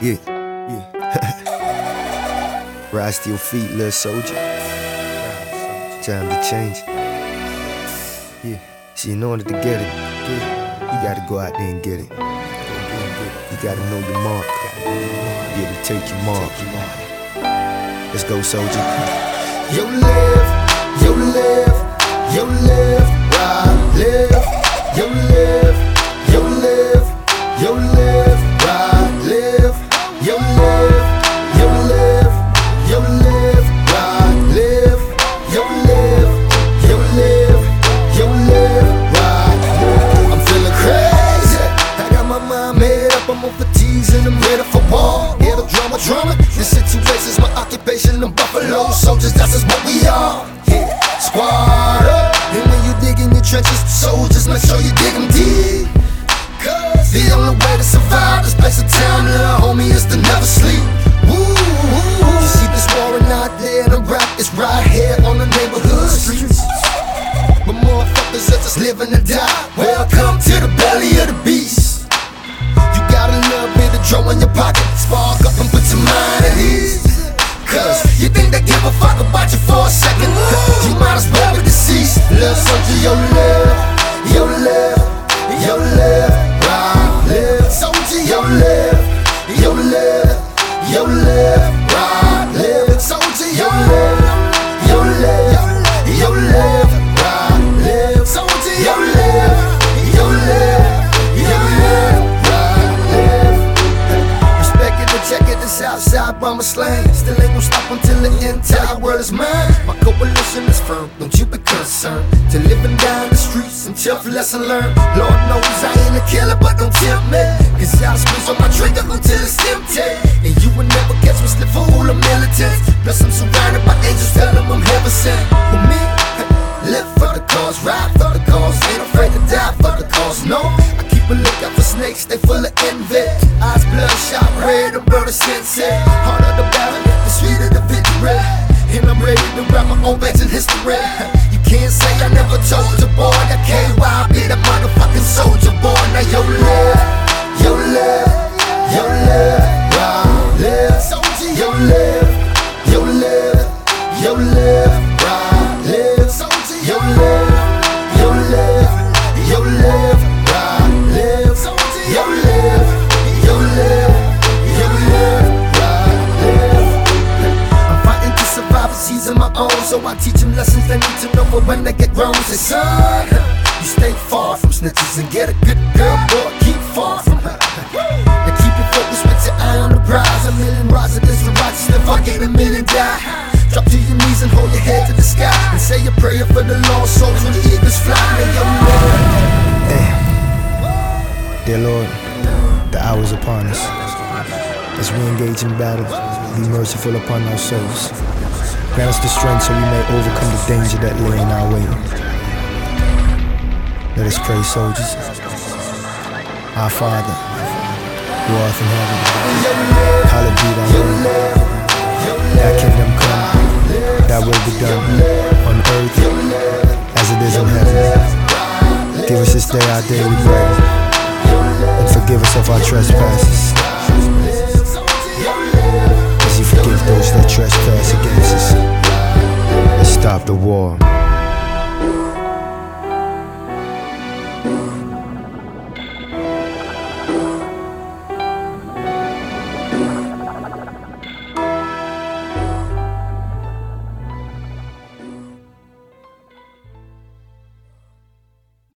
Yeah, yeah. Rise to your feet, little soldier. Time to change. Yeah, see, in order to get it, you gotta go out there and get it. You gotta know your mark. Be able to take your mark. Let's go, soldier. You live, you live, you live, right, live. You live, you live, you live, right, live. You live, you live, you live, right, live. You live, you live, you live, right, live. I'm feeling crazy. I got my mind made up. I'm over T's and I'm ready for war. Yeah, the drama. This situation's my occupation. I'm Buffalo soldiers, that's just what we are. Yeah, squad up. And when you dig in your trenches, soldiers, make sure you dig them deep. Cause the only way to survive this place of time, little homie, is to never sleep. Woo, you see this war out there in Iraq, it's right here on the neighborhood streets. But motherfuckers are just living to die. Welcome to the belly of the beast. You got a little bit of drum in your pocket, spark up and put your mind at ease. Cause you think they give a fuck about you for a second, you might as well be deceased. Little soldier, you live, you live, you live, right, live. Soldier, you live, you live, you live, right, live. Soldier, you live, you live, you live, right, live. Soldier, you live, you live, you live, right, live. Respect it and check it, this outside bomber slang. Still ain't gon' stop until the entire world is mine. My coalition is firm, don't you be concerned. To live and die in the streets and tough lesson learned. Lord knows I ain't a killer, but don't tempt me. Cause I'll squeeze on my trigger until it's empty. And you will never catch me slip for all the militants. Plus I'm surrounded by angels, tell them I'm heaven sent. For me, live for the cause, ride for the cause. Ain't afraid to die for the cause, no. I keep a lookout for snakes, they full of envy. Eyes bloodshot red, I'm burning sensei. Heart of the battle, the sweet of the victory. And I'm ready to write my own page in history. You can't say I never told you, boy. I can't why I be the motherfucking soldier, boy. Now you live, you live, you live, right, live. Soldier, you live, you live, you live, right, live. Soldier, you live, you live, you live, right, live. Soldier, you live, you live, you live, right, live. I'm fighting to survive and season my own, so I teach them lessons they need to know for when they get grown. Say, son, you stay far from snitches and get a good girl, boy, keep far from her. And keep your focus with your eye on the prize. A million rise against the righteous, if I get a million die. Drop to your knees and hold your head to the sky and say a prayer for the lost souls when the eagles fly. Dear Lord, the hour is upon us. As we engage in battle, be merciful upon our souls. Grant us the strength so we may overcome the danger that lay in our way. Let us pray, soldiers. Our Father, who art in heaven, hallowed be thy name. Thy kingdom come, thy will be done, on earth as it is in heaven. Give us this day our daily bread, and forgive us of our trespasses,